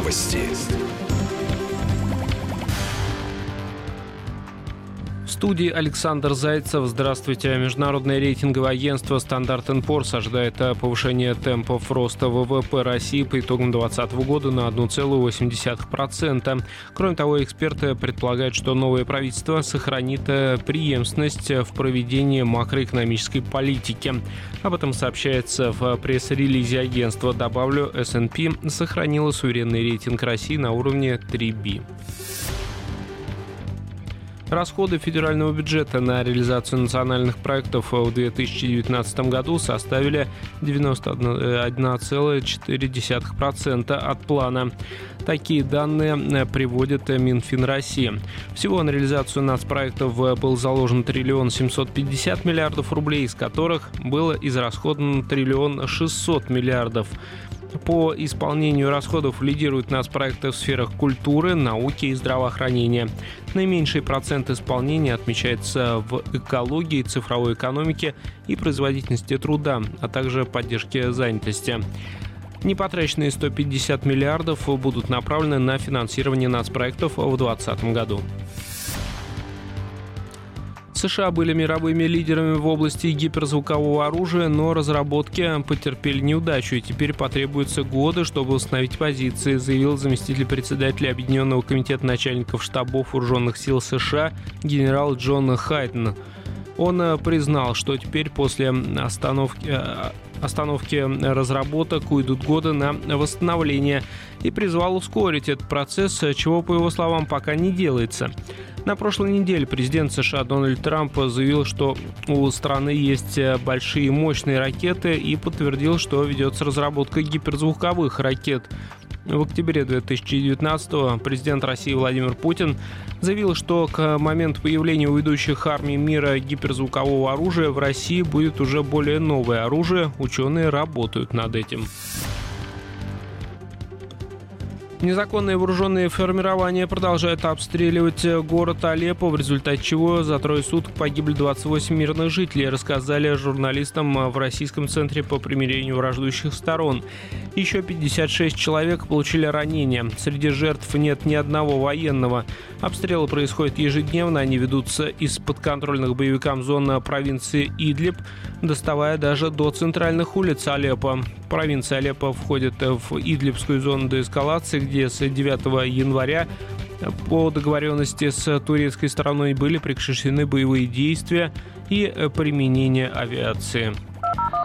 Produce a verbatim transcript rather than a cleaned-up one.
Новости. В студии Александр Зайцев. Здравствуйте. Международное рейтинговое агентство Standard энд Poor's ожидает повышения темпов роста ВВП России по итогам две тысячи двадцатого года на одна целая восемь десятых процента. Кроме того, эксперты предполагают, что новое правительство сохранит преемственность в проведении макроэкономической политики. Об этом сообщается в пресс-релизе агентства. Добавлю, эс энд пи сохранила суверенный рейтинг России на уровне три би. Расходы федерального бюджета на реализацию национальных проектов в две тысячи девятнадцатом году составили девяносто одна целая четыре десятых процента от плана. Такие данные приводит Минфин России. Всего на реализацию нацпроектов был заложен триллион семьсот пятьдесят миллиардов рублей, из которых было израсходовано триллион шестьсот миллиардов. По исполнению расходов лидируют нацпроекты в сферах культуры, науки и здравоохранения. Наименьший процент исполнения отмечается в экологии, цифровой экономике и производительности труда, а также поддержке занятости. Непотраченные сто пятьдесят миллиардов будут направлены на финансирование нацпроектов в двадцатом году. США были мировыми лидерами в области гиперзвукового оружия, но разработки потерпели неудачу, и теперь потребуются годы, чтобы восстановить позиции, заявил заместитель председателя Объединенного комитета начальников штабов вооруженных сил США генерал Джон Хайден. Он признал, что теперь после остановки, остановки разработок уйдут годы на восстановление, и призвал ускорить этот процесс, чего, по его словам, пока не делается. На прошлой неделе президент США Дональд Трамп заявил, что у страны есть большие мощные ракеты, и подтвердил, что ведется разработка гиперзвуковых ракет. В октябре две тысячи девятнадцатого президент России Владимир Путин заявил, что к моменту появления у ведущих армий мира гиперзвукового оружия в России будет уже более новое оружие. Ученые работают над этим. Незаконные вооруженные формирования продолжают обстреливать город Алеппо, в результате чего за трое суток погибли двадцать восемь мирных жителей, рассказали журналистам в Российском центре по примирению враждующих сторон. Еще пятьдесят шесть человек получили ранения. Среди жертв нет ни одного военного. Обстрелы происходят ежедневно, они ведутся из подконтрольных боевикам зон провинции Идлиб, доставая даже до центральных улиц Алеппо. Провинция Алеппо входит в Идлибскую зону деэскалации, где с девятого января по договоренности с турецкой стороной были прекращены боевые действия и применение авиации.